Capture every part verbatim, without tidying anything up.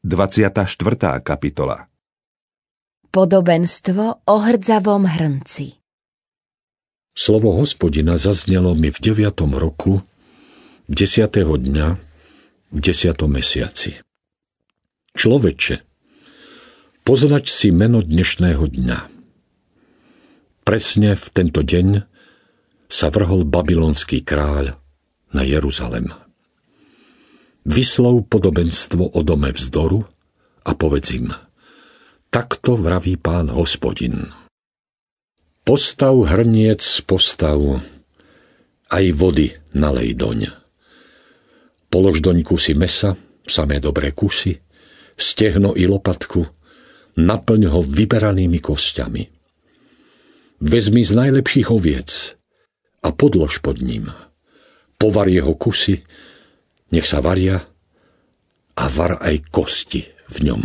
dvadsiata štvrtá kapitola. Podobenstvo o hrdzavom hrnci. Slovo Hospodina zaznelo mi v deviatom roku, desiatého dňa, v desiatom mesiaci. Človeče, poznač si meno dnešného dňa. Presne v tento deň sa vrhol babylonský kráľ na Jeruzalem. Vyslov podobenstvo o dome vzdoru a povedz im: takto vraví Pán Hospodin. Postav hrniec, postav, aj vody nalej doň. Polož doň kusy mesa, samé dobré kusy, stehno i lopatku, naplň ho vyberanými kostiami. Vezmi z najlepších oviec a podlož pod ním. Povar jeho kusy, nech sa varia, a var aj kosti v ňom.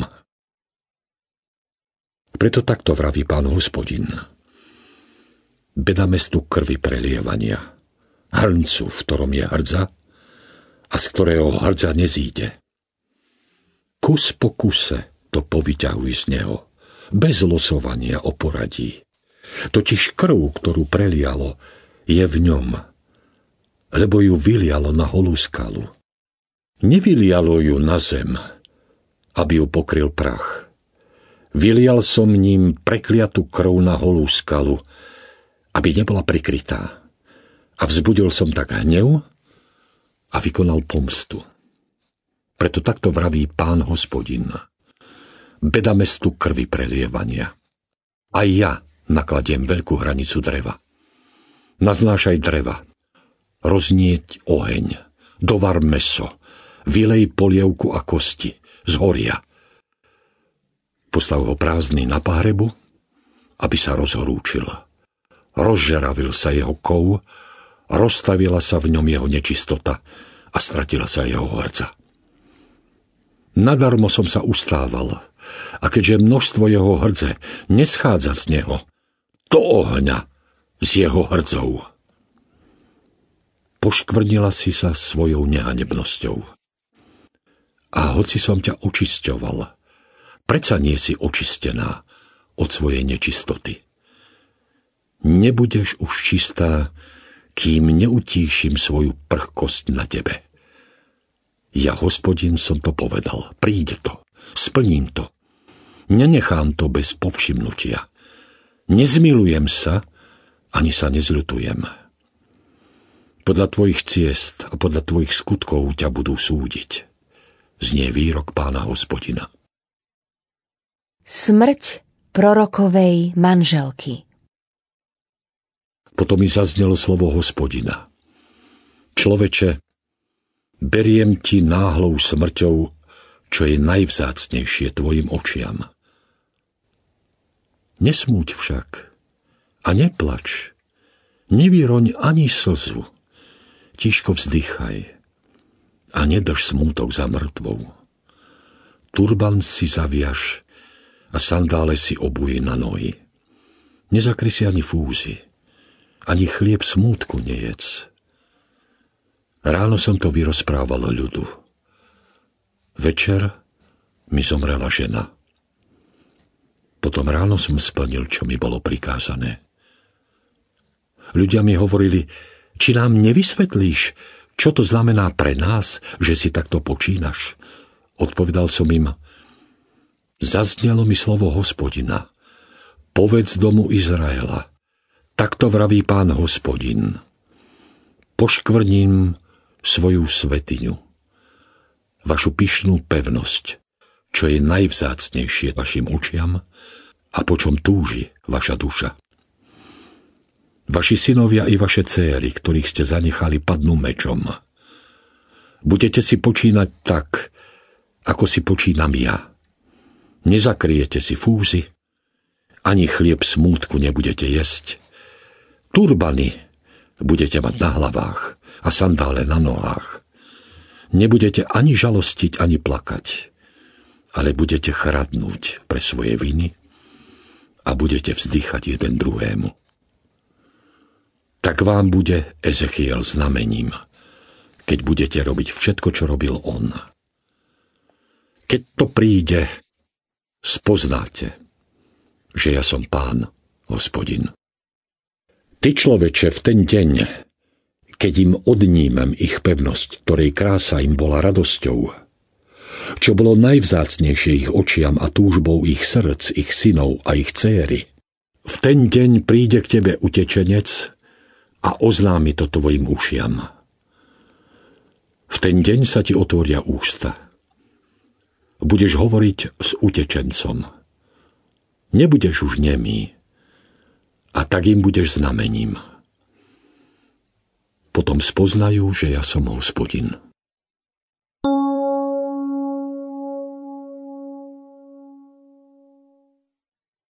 Preto takto vraví Pán Hospodin. Beda mestu krvi prelievania, hrncu, v ktorom je hrdza a z ktorého hrdza nezíde. Kus po kuse to povyťahuj z neho, bez losovania o poradí. Totiž krv, ktorú prelialo, je v ňom, lebo ju vylialo na holú skalu. Nevylialo ju na zem, aby ju pokryl prach. Vylial som ním prekliatú krv na holú skalu, aby nebola prikrytá. A vzbudil som tak hnev a vykonal pomstu. Preto takto vraví Pán Hospodin. Beda mestu krvi prelievania. Aj ja nakladiem veľkú hranicu dreva. Naznášaj dreva, roznieť oheň, dovar meso, vylej polievku a kosti, zhoria. Postav ho prázdny na pahrebu, aby sa rozhorúčil. Rozžeravil sa jeho kov, roztavila sa v ňom jeho nečistota a stratila sa jeho hrdza. Nadarmo som sa ustával, a keďže množstvo jeho hrdze neschádza z neho, do ohňa z jeho hrdzov. Poškvrnila si sa svojou nehanebnosťou. A hoci som ťa očisťoval, predsa nie si očistená od svojej nečistoty. Nebudeš už čistá, kým neutíšim svoju prchkosť na tebe. Ja, Hospodin, som to povedal. Príde to. Splním to. Nenechám to bez povšimnutia. Nezmilujem sa, ani sa nezľutujem. Podľa tvojich ciest a podľa tvojich skutkov ťa budú súdiť. Znie výrok Pána Hospodina. Smrť prorokovej manželky. Potom mi zaznelo slovo Hospodina. Človeče, beriem ti náhlou smrťou, čo je najvzácnejšie tvojim očiam. Nesmúť však a neplač, nevyroň ani slzu, tížko vzdychaj a nedrž smútok za mŕtvou. Turban si zaviaž a sandále si obuj na nohy. Nezakry si ani fúzy, ani chlieb smútku nejedz. Ráno som to vyrozprával ľudu. Večer mi zomrela žena. Potom ráno som splnil, čo mi bolo prikázané. Ľudia mi hovorili: či nám nevysvetlíš, čo to znamená pre nás, že si takto počínaš? Odpovedal som im: zaznelo mi slovo Hospodina. Povedz domu Izraela: takto vraví Pán Hospodin. Poškvrním svoju svetiňu, vašu pyšnú pevnosť, čo je najvzácnejšie vašim očiam a po čom túži vaša duša. Vaši synovia i vaše céry, ktorých ste zanechali, padnú mečom. Budete si počínať tak, ako si počínam ja. Nezakryjete si fúzy, ani chlieb smútku nebudete jesť. Turbany budete mať na hlavách a sandále na nohách. Nebudete ani žalostiť, ani plakať, ale budete chradnúť pre svoje viny a budete vzdychať jeden druhému. Tak vám bude Ezechiel znamením, keď budete robiť všetko, čo robil on. Keď to príde, spoznáte, že ja som Pán, Hospodin. Ty, človeče, v ten deň, keď im odnímem ich pevnosť, ktorej krása im bola radosťou, čo bolo najvzácnejšie ich očiam a túžbou ich srdc, ich synov a ich céry, v ten deň príde k tebe utečenec a oznámi to tvojim ušiam. V ten deň sa ti otvoria ústa. Budeš hovoriť s utečencom. Nebudeš už nemý, a tak im budeš znamením. Potom spoznajú, že ja som Hospodin.